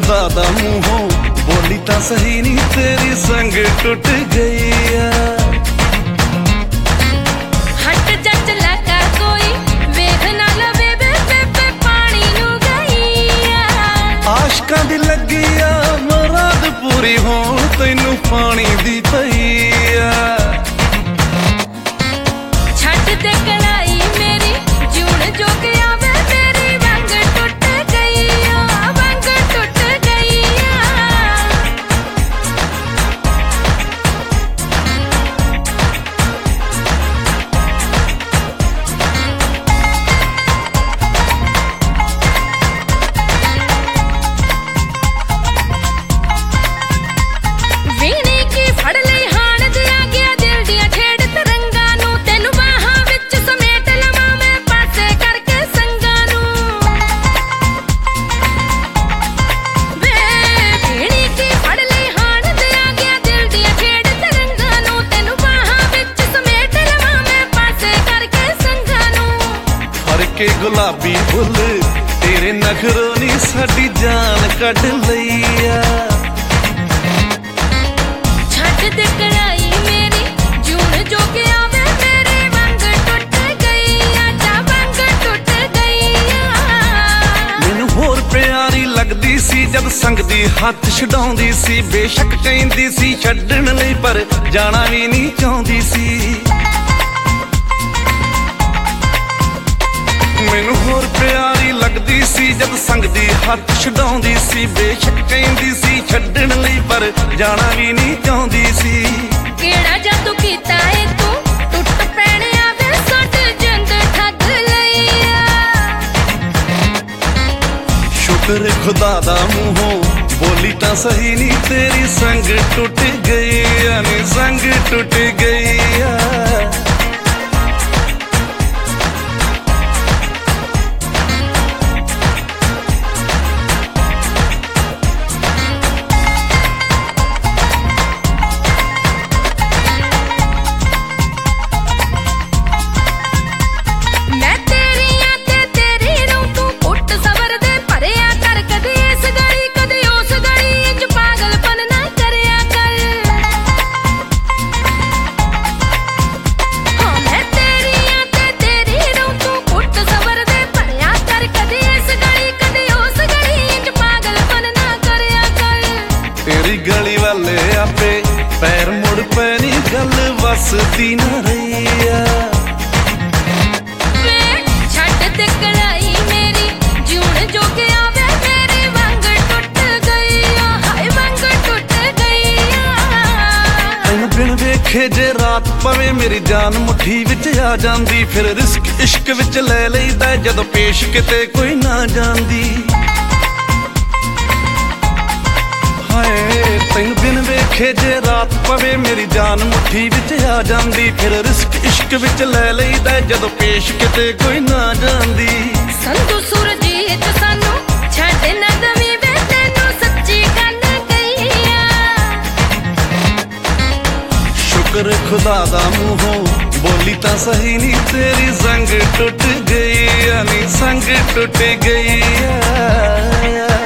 खुदा दा मूहों बोली तां सही नी तेरी संग टुट गई आ। हट जा चला कर कोई वेख ना लवे बे पानी नू गई आ। आशकां दी लगी आ मुराद पूरी होण तैनू पानी दी पई आ। छट दे कलाई मेरी जून जो के आवे मेरी वंग टुट गई आ, वंग टुट गई आ। वीणी की फड़ लई हाण दिया गया दिल दिया छेड़ तरंगा नू तेनू बाहां विच समेट लवां मैं पासे करके संगा नू। वे वीणी की फड़ लई हाण दिया गया दिल दिया छेड़ तरंगा नू तेनू बाहां विच समेट लवां मैं पासे करके संगा नू। फड़ के गुलाबी फुल तेरे नखरों नी साडी जान कढ लई आ। छट दे कलाई मेरी जून जो के आवे मेरे वंग टुट गई आ, जा वंग टुट गई आ। मैनू होर प्यारी लगदी सी जद संगदी हत्थ छडाउंदी सी। बेशक कहंदी सी छड्डण लई पर जाना भी नहीं चाहुंदी सी। मैनू होर प्यारी लगदी सी जद संगदी हत्थ छडाउंदी सी। बेशक कहंदी सी छड्डण लई पर जाना भी नहीं चाहुंदी सी। केड़ा जादू कीता ए तू टुट पैणे आवे सट जिंद ठग लई आ। शुक्र खुदा दा मूहों बोली तां सही नी तेरी संग टुट गई आ, नी संग टुट गई आ। मैं तेरियां ते तेरी रूं तू पुट सबर दे भरिया कर कदे इस गली कदे उस गली इंज पागलपन ना करया कर। हाँ मैं तेरियां ते तेरी रूं तू पुट सबर दे भरिया कर कदे इस गली कदे उस गली इंज पागलपन ना करया कर। तेरी गली वाले आपे पैर मुड़ पैनी गल वसदी ना रही आ। छट दे कलाई मेरी जून जो के आवे मेरे वंग टुट गई आ, हाय वंग टुट गई आ। तैनू बिन वेखे जे रात पवे मेरी जान मुट्ठी विच आ जांदी। फिर रिस्क इश्क विच ले लईदा जदों पेश किते कोई ना जांदी। हाय तैनू बिन वेखे जे रात पवे मेरी जान मुट्ठी विच आ जांदी। फिर रिस्क इश्क विच ले लईदा जदों पेश किते कोई ना जांदी। संधू सुरजीत सानू छड्ड ना दवीं वे तैनू सच्ची गल कही आ। शुक्र खुदा दा मूहों बोली तां सही नी तेरी संग टुट गई आ, नी संग टुट गई आ।